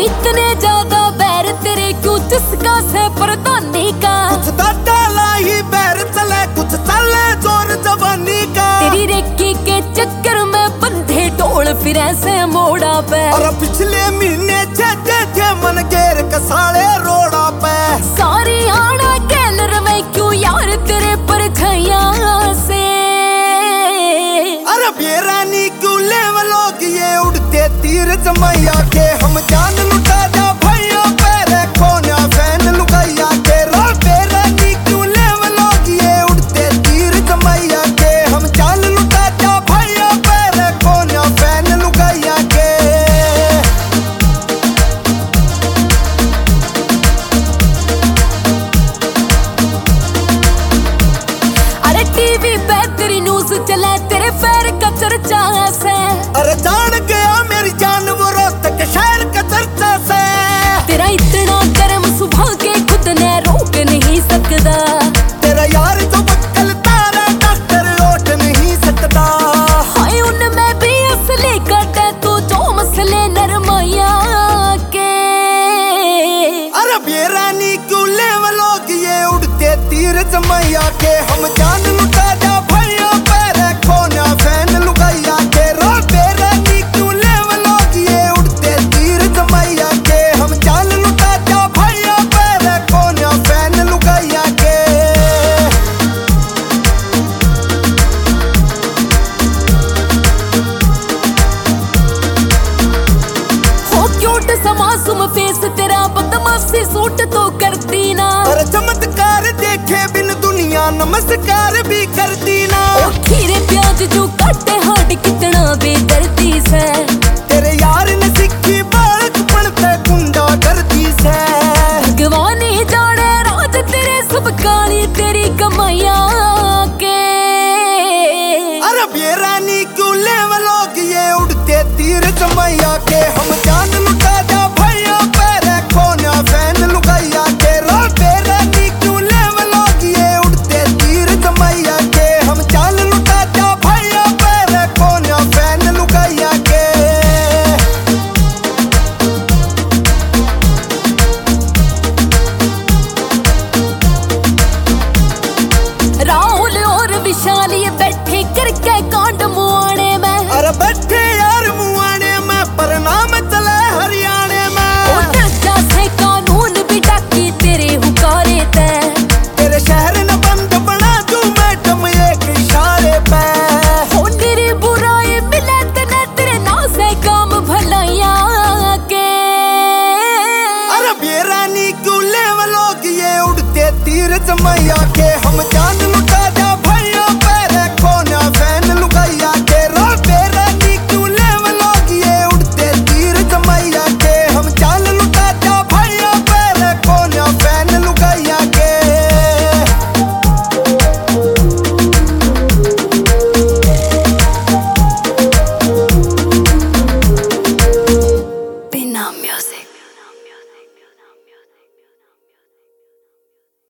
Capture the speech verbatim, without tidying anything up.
इतने ज्यादा बैर तेरे क्यों चुस्का से परदानी का। कुछ डाला ही बैर चले कुछ चले जोर जवानी का। तेरी रेकी के चक्कर में बंधे ढोल फिर ऐसे मोड़ा पे। और पिछले महीने छे थे मन गेर कसाले रोड़ा पे। सारी आना गैलर में क्यों यार तेरे परछाइया से। अरे बेरानी क्यों लेवलोग ये उड़ते तीर जमैया के। हम जान लुटा जा भैया पैरे खोना फैन लुगाइया के। रो बेरानी क्यों लेवलोग ये उड़ते तीर जमैया के। हम जान लुटा जा भैया पैरे खोना फैन लुगाइया के। अरे टीवी पे तेरी न्यूज चले तेरे पैर का चर्चा से। अरे जान गया मेरी जान वो रोहतक शहर का चर्चा से। तेरा इतना गर्म सुबह के खुद ने रोक नहीं सकता। तेरा यार जो बक्कल तारा डॉक्टर रोट नहीं सकता। हाय उनमें भी असली कट है तू जो मसले नरमैया के। अरे बेरानी क्यों लेवलोग ये उड़ते तीर जमैया के। हम जान लुटा जा भैया पैरे खोना फैन लुगाइया के। रो बेरानी क्यों लेवलोग ये उड़ते तीर जमैया के। हम जान लुटा जा भैया पैरे खोना फैन लुगाइया के। हो क्यूट सा मासूम फेस तेरा बदमाशी सूट तो करती ना। अरे चमत्कार देखे बिन दुनिया नमस्कार भी करती ना। ओ खीरे प्याज जो काटे हाड कितना बेदर्दी से। तेरे यार ने सिक्खी बालक बनते गुंडा गर्दी से। भगवान ही जाने राज तेरे सब काली तेरी कमाइया के। अरे बेरानी क्यों लेवलोग ये उड़ते तीर जमैया के। हम जान लुटा जा भैया पैरे खोना फैन लुगाइया के। रो बेरानी क्यों लेवलोग ये उड़ते तीर जमैया के। हम जान लुटा जा भैया पैरे खोना फैन लुगाइया के। राहुल और विशाल ये बैठे करके कांड मुआने में। अरे बैठे यार मुआने में पर नाम चले हरियाणे में। ओ डरजा से कानून भी डाकी तेरे हुकारे ते। तेरे शहर न बंद बना दूं मैडम एक इशारे पे। हो तेरी बुराई मिले तने तेरे ना से काम भलाइया के। अरे बेरानी क्यों लेवलोग ये उड़ते तीर जमैया के। हम जान लुटा जा